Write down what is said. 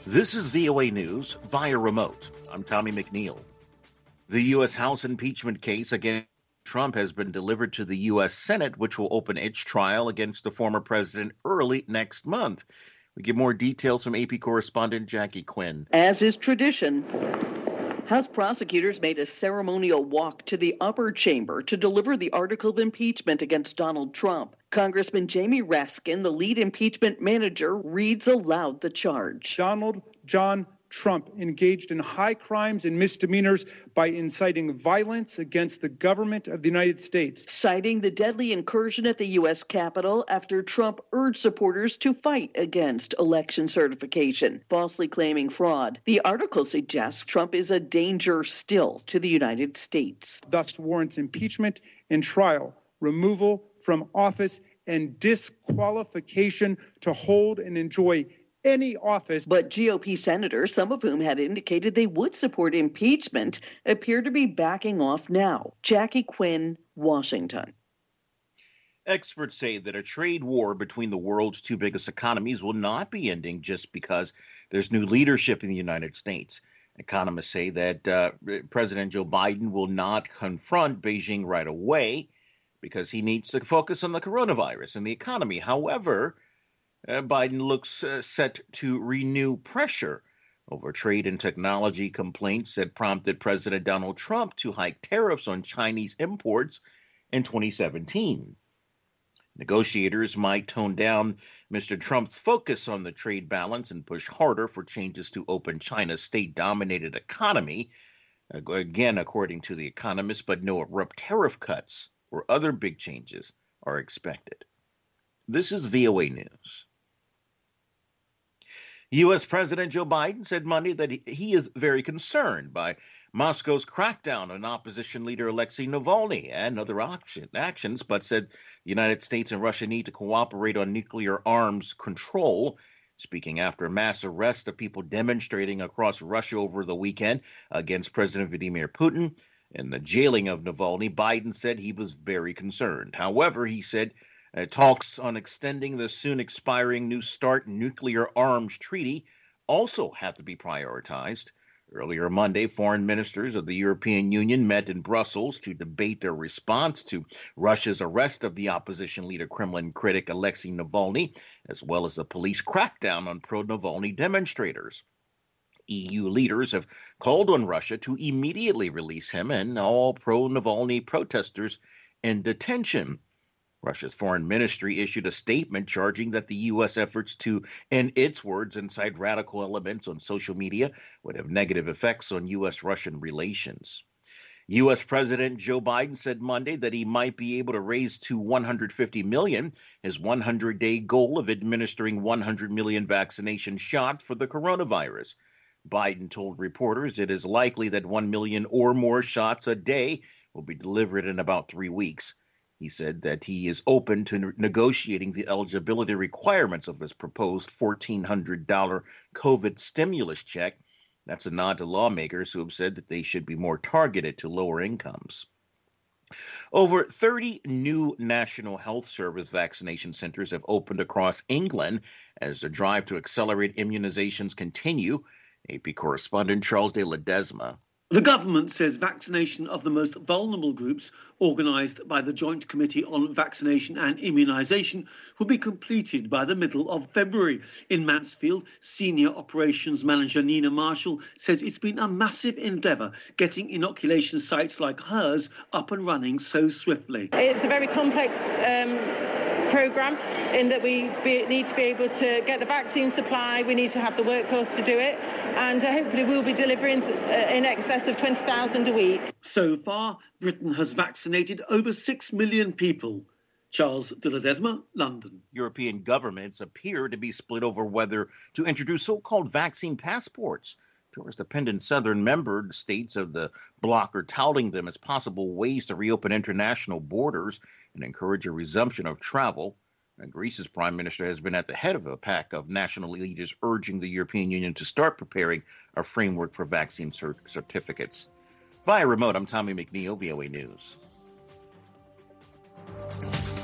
This is VOA News via remote. I'm Tommy McNeil. The U.S. House impeachment case against Trump has been delivered to the U.S. Senate, which will open its trial against the former president early next month. We get more details from AP correspondent Jackie Quinn. As is tradition, House prosecutors made a ceremonial walk to the upper chamber to deliver the article of impeachment against Donald Trump. Congressman Jamie Raskin, the lead impeachment manager, reads aloud the charge. Donald John Trump engaged in high crimes and misdemeanors by inciting violence against the government of the United States. Citing the deadly incursion at the U.S. Capitol after Trump urged supporters to fight against election certification, falsely claiming fraud. The article suggests Trump is a danger still to the United States. Thus warrants impeachment and trial, removal from office, and disqualification to hold and enjoy any office. But GOP senators, some of whom had indicated they would support impeachment, appear to be backing off now. Jackie Quinn, Washington. Experts say that a trade war between the world's two biggest economies will not be ending just because there's new leadership in the United States. Economists say that President Joe Biden will not confront Beijing right away because he needs to focus on the coronavirus and the economy. However, Biden looks set to renew pressure over trade and technology complaints that prompted President Donald Trump to hike tariffs on Chinese imports in 2017. Negotiators might tone down Mr. Trump's focus on the trade balance and push harder for changes to open China's state-dominated economy, again, according to The Economist, but no abrupt tariff cuts or other big changes are expected. This is VOA News. U.S. President Joe Biden said Monday that he is very concerned by Moscow's crackdown on opposition leader Alexei Navalny and other actions, but said the United States and Russia need to cooperate on nuclear arms control. Speaking after a mass arrest of people demonstrating across Russia over the weekend against President Vladimir Putin and the jailing of Navalny, Biden said he was very concerned. However, he said talks on extending the soon expiring New START nuclear arms treaty also have to be prioritized. Earlier Monday, foreign ministers of the European Union met in Brussels to debate their response to Russia's arrest of the opposition leader, Kremlin critic Alexei Navalny, as well as the police crackdown on pro-Navalny demonstrators. EU leaders have called on Russia to immediately release him and all pro-Navalny protesters in detention. Russia's foreign ministry issued a statement charging that the U.S. efforts to, in its words, incite radical elements on social media would have negative effects on U.S.-Russian relations. U.S. President Joe Biden said Monday that he might be able to raise to $150 million his 100-day goal of administering 100 million vaccination shots for the coronavirus. Biden told reporters it is likely that 1 million or more shots a day will be delivered in about 3 weeks. He said that he is open to negotiating the eligibility requirements of his proposed $1,400 COVID stimulus check. That's a nod to lawmakers who have said that they should be more targeted to lower incomes. Over 30 new National Health Service vaccination centers have opened across England as the drive to accelerate immunizations continue. AP correspondent Charles de Ledesma. The government says vaccination of the most vulnerable groups, organised by the Joint Committee on Vaccination and Immunisation, will be completed by the middle of February. In Mansfield, Senior Operations Manager Nina Marshall says it's been a massive endeavour getting inoculation sites like hers up and running so swiftly. It's a very complex programme in that we need to be able to get the vaccine supply, we need to have the workforce to do it, and hopefully we'll be delivering in excess of 20,000 a week. So far, Britain has vaccinated over 6 million people. Charles de Ledesma, London. European governments appear to be split over whether to introduce so-called vaccine passports. Tourist-dependent southern member states of the bloc are touting them as possible ways to reopen international borders and encourage a resumption of travel. And Greece's prime minister has been at the head of a pack of national leaders urging the European Union to start preparing a framework for vaccine certificates. Via remote, I'm Tommy McNeil, VOA News.